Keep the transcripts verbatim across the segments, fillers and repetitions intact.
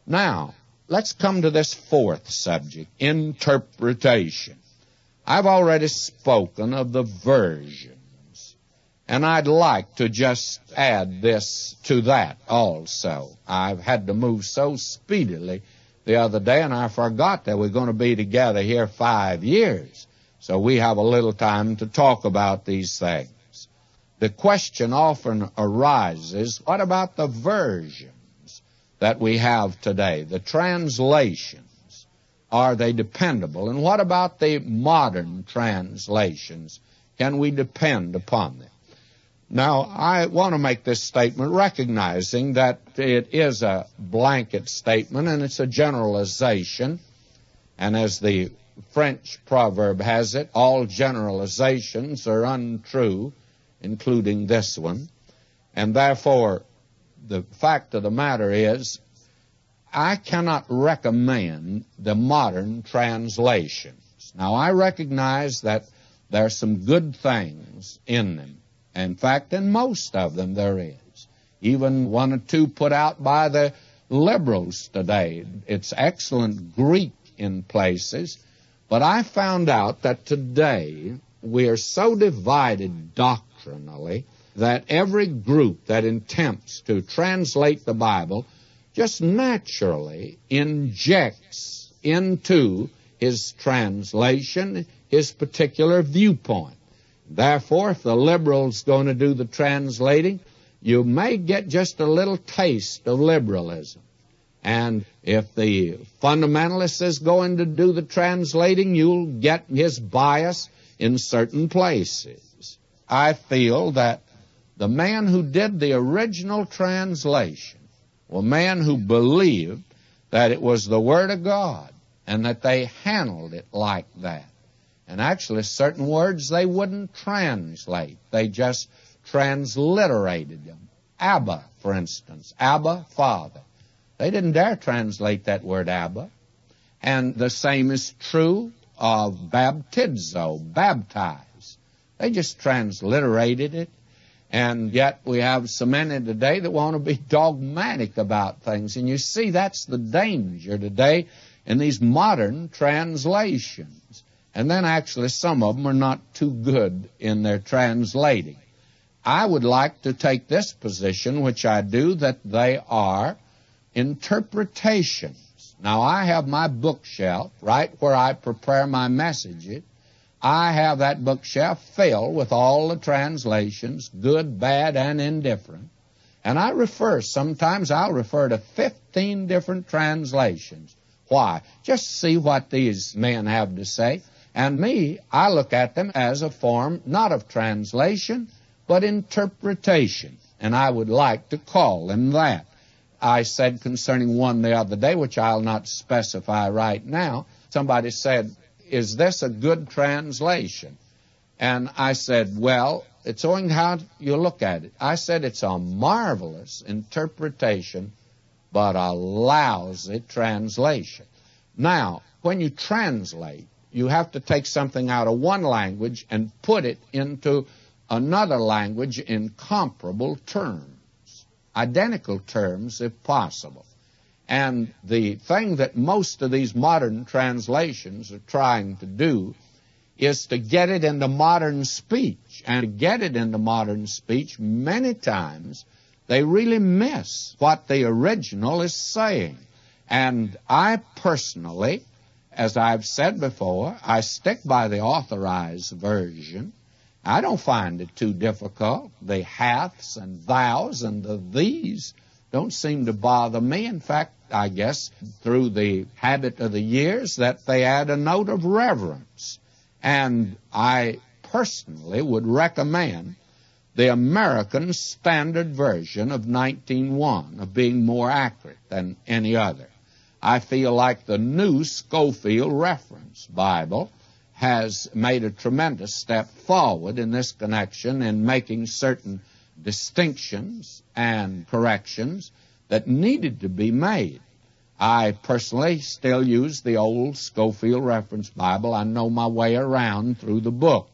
Now, let's come to this fourth subject, interpretation. I've already spoken of the versions, and I'd like to just add this to that also. I've had to move so speedily the other day, and I forgot that we're going to be together here five years, so we have a little time to talk about these things. The question often arises, what about the versions that we have today, the translations? Are they dependable? And what about the modern translations? Can we depend upon them? Now, I want to make this statement recognizing that it is a blanket statement and it's a generalization. And as the French proverb has it, all generalizations are untrue, including this one. And therefore, the fact of the matter is, I cannot recommend the modern translations. Now, I recognize that there are some good things in them. In fact, in most of them there is. Even one or two put out by the liberals today. It's excellent Greek in places. But I found out that today we are so divided doctrinally that every group that attempts to translate the Bible just naturally injects into his translation his particular viewpoint. Therefore, if the liberal's going to do the translating, you may get just a little taste of liberalism. And if the fundamentalist is going to do the translating, you'll get his bias in certain places. I feel that the man who did the original translation was a man who believed that it was the Word of God and that they handled it like that. And actually, certain words they wouldn't translate. They just transliterated them. Abba, for instance. Abba, Father. They didn't dare translate that word Abba. And the same is true of baptizo, baptize. They just transliterated it. And yet we have so many today that want to be dogmatic about things. And you see, that's the danger today in these modern translations. And then actually some of them are not too good in their translating. I would like to take this position, which I do, that they are interpretations. Now, I have my bookshelf right where I prepare my messages. I have that bookshelf filled with all the translations, good, bad, and indifferent. And I refer, sometimes I'll refer to fifteen different translations. Why? Just see what these men have to say. And me, I look at them as a form not of translation, but interpretation. And I would like to call them that. I said concerning one the other day, which I'll not specify right now, somebody said, is this a good translation? And I said, well, it's owing to how you look at it. I said it's a marvelous interpretation, but a lousy translation. Now, when you translate, you have to take something out of one language and put it into another language in comparable terms, identical terms if possible. And the thing that most of these modern translations are trying to do is to get it into modern speech. And to get it into modern speech, many times they really miss what the original is saying. And I personally, as I've said before, I stick by the authorized version. I don't find it too difficult. The haths and thous and the these don't seem to bother me. In fact, I guess through the habit of the years that they add a note of reverence. And I personally would recommend the American Standard Version of nineteen one of being more accurate than any other. I feel like the new Scofield Reference Bible has made a tremendous step forward in this connection in making certain distinctions and corrections that needed to be made. I personally still use the old Scofield Reference Bible. I know my way around through the book.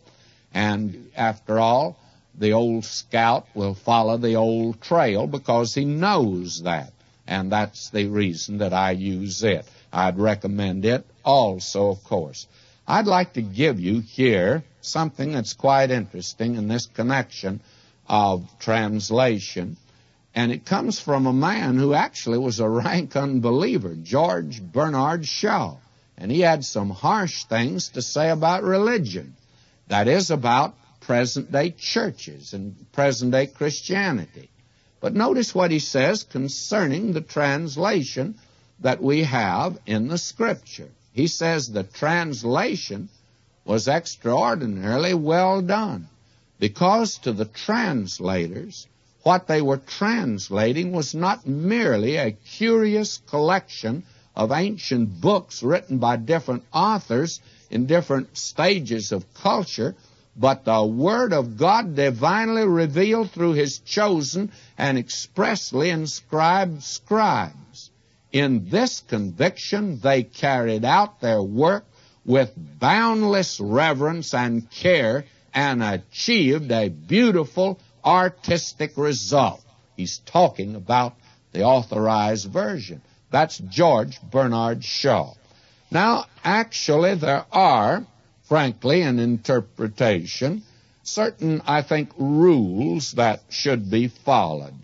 And after all, the old scout will follow the old trail because he knows that. and that's the reason that I use it. I'd recommend it also, of course. I'd like to give you here something that's quite interesting in this connection of translation, and it comes from a man who actually was a rank unbeliever, George Bernard Shaw, and he had some harsh things to say about religion, that is, about present-day churches and present-day Christianity. But notice what he says concerning the translation that we have in the Scripture. He says the translation was extraordinarily well done, because to the translators, what they were translating was not merely a curious collection of ancient books written by different authors in different stages of culture, but the Word of God divinely revealed through His chosen and expressly inscribed scribes. In this conviction, they carried out their work with boundless reverence and care and achieved a beautiful artistic result. He's talking about the Authorized Version. That's George Bernard Shaw. Now, actually, there are, frankly, in interpretation, certain, I think, rules that should be followed.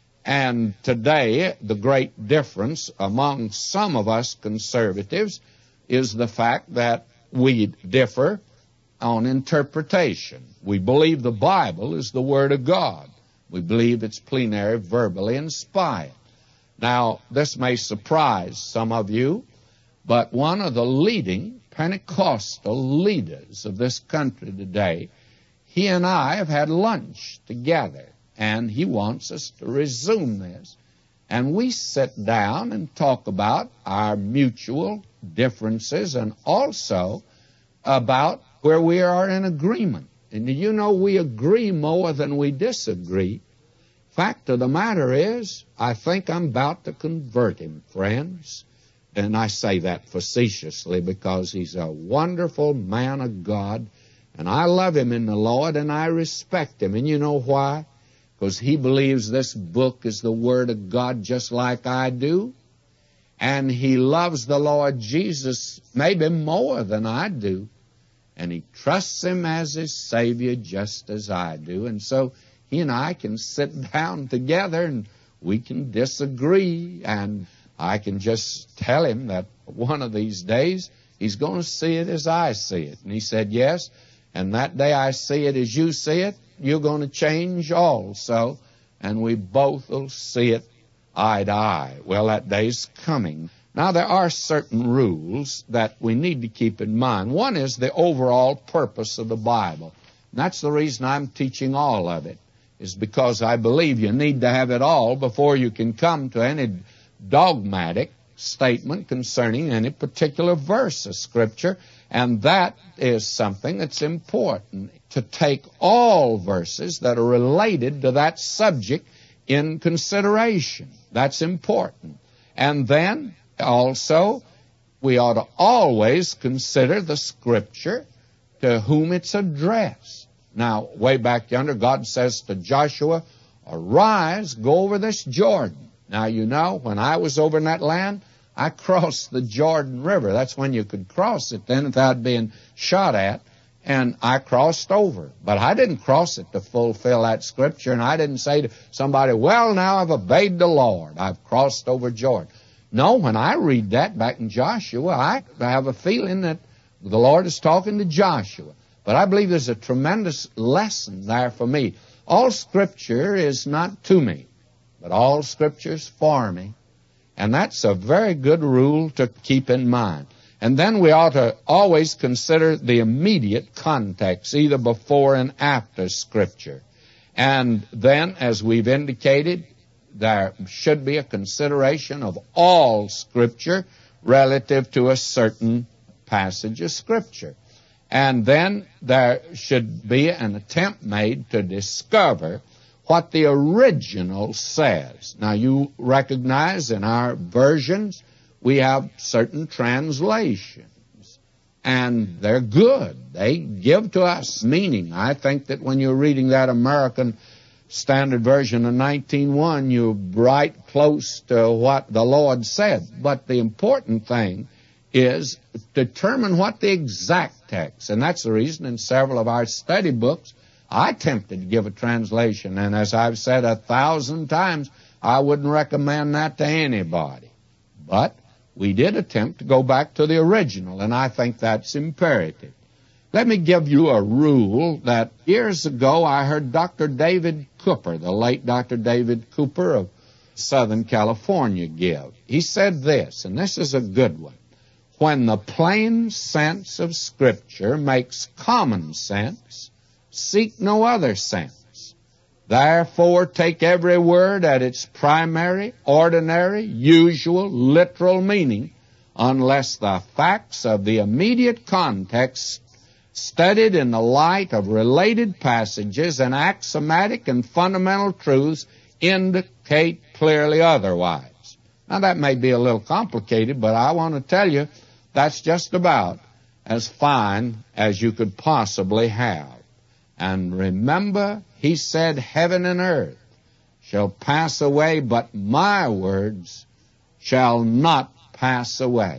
And today, the great difference among some of us conservatives is the fact that we differ on interpretation. We believe the Bible is the Word of God. We believe it's plenary, verbally inspired. Now, this may surprise some of you, but one of the leading Pentecostal leaders of this country today, he and I have had lunch together, and he wants us to resume this. And we sit down and talk about our mutual differences and also about where we are in agreement. And you know, we agree more than we disagree. Fact of the matter is, I think I'm about to convert him, friends. And I say that facetiously because he's a wonderful man of God, and I love him in the Lord, and I respect him. And you know why? Because he believes this book is the Word of God just like I do. And he loves the Lord Jesus maybe more than I do. And he trusts him as his Savior just as I do. And so he and I can sit down together and we can disagree. And I can just tell him that one of these days he's going to see it as I see it. And he said, yes, and that day I see it as you see it, you're going to change also, and we both will see it eye to eye. Well, that day's coming. Now, there are certain rules that we need to keep in mind. One is the overall purpose of the Bible. And that's the reason I'm teaching all of it, is because I believe you need to have it all before you can come to any dogmatic statement concerning any particular verse of Scripture. And that is something that's important, to take all verses that are related to that subject in consideration. That's important. And then also, we ought to always consider the Scripture to whom it's addressed. Now, way back yonder, God says to Joshua, arise, go over this Jordan. Now, you know, when I was over in that land, I crossed the Jordan River. That's when you could cross it then without being shot at. And I crossed over. But I didn't cross it to fulfill that Scripture. And I didn't say to somebody, well, now I've obeyed the Lord. I've crossed over Jordan. No, when I read that back in Joshua, I have a feeling that the Lord is talking to Joshua. But I believe there's a tremendous lesson there for me. All Scripture is not to me, but all Scripture is for me. And that's a very good rule to keep in mind. And then we ought to always consider the immediate context, either before and after Scripture. And then, as we've indicated, there should be a consideration of all Scripture relative to a certain passage of Scripture. And then there should be an attempt made to discover what the original says. Now, you recognize in our versions we have certain translations, and they're good. They give to us meaning. I think that when you're reading that American Standard Version of nineteen one, you're right close to what the Lord said. But the important thing is determine what the exact text. And that's the reason in several of our study books, I attempted to give a translation. And as I've said a thousand times, I wouldn't recommend that to anybody. But we did attempt to go back to the original, and I think that's imperative. Let me give you a rule that years ago I heard Doctor David Cooper, the late Doctor David Cooper of Southern California, give. He said this, and this is a good one. When the plain sense of Scripture makes common sense, seek no other sense. Therefore, take every word at its primary, ordinary, usual, literal meaning, unless the facts of the immediate context studied in the light of related passages and axiomatic and fundamental truths indicate clearly otherwise. Now, that may be a little complicated, but I want to tell you that's just about as fine as you could possibly have. And remember, he said, heaven and earth shall pass away, but my words shall not pass away.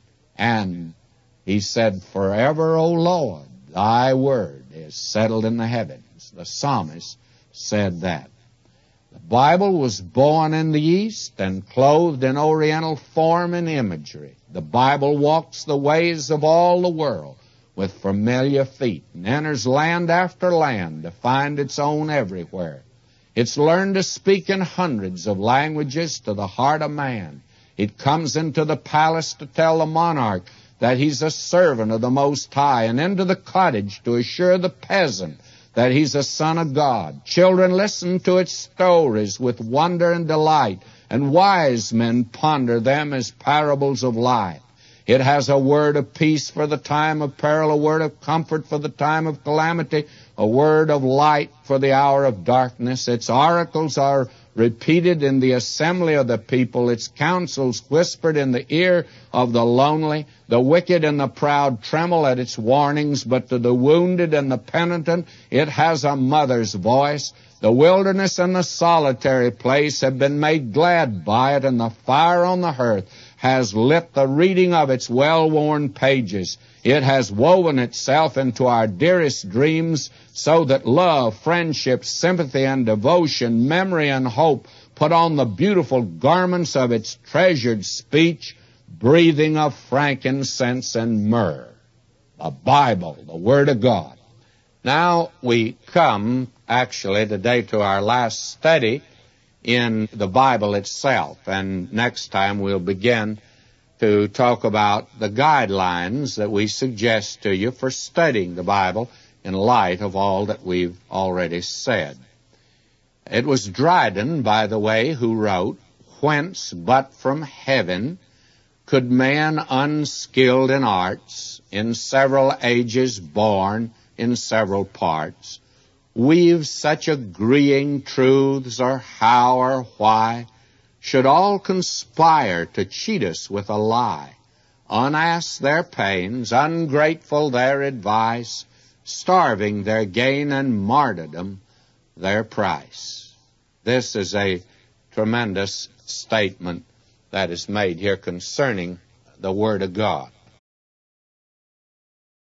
And he said, forever, O Lord, thy word is settled in the heavens. The psalmist said that. The Bible was born in the East and clothed in Oriental form and imagery. The Bible walks the ways of all the world with familiar feet and enters land after land to find its own everywhere. It's learned to speak in hundreds of languages to the heart of man. It comes into the palace to tell the monarch that he's a servant of the Most High, and into the cottage to assure the peasant that he's a son of God. Children listen to its stories with wonder and delight, and wise men ponder them as parables of life. It has a word of peace for the time of peril, a word of comfort for the time of calamity, a word of light for the hour of darkness. Its oracles are repeated in the assembly of the people, its counsels whispered in the ear of the lonely. The wicked and the proud tremble at its warnings, but to the wounded and the penitent it has a mother's voice. The wilderness and the solitary place have been made glad by it, and the fire on the hearth has lit the reading of its well-worn pages. It has woven itself into our dearest dreams, so that love, friendship, sympathy, and devotion, memory and hope put on the beautiful garments of its treasured speech, breathing of frankincense and myrrh. The Bible, the Word of God. Now we come, actually, today to our last study in the Bible itself, and next time we'll begin to talk about the guidelines that we suggest to you for studying the Bible in light of all that we've already said. It was Dryden, by the way, who wrote, "Whence but from heaven could man unskilled in arts, in several ages born in several parts, weave such agreeing truths, or how or why, should all conspire to cheat us with a lie, unasked their pains, ungrateful their advice, starving their gain and martyrdom their price." This is a tremendous statement that is made here concerning the Word of God.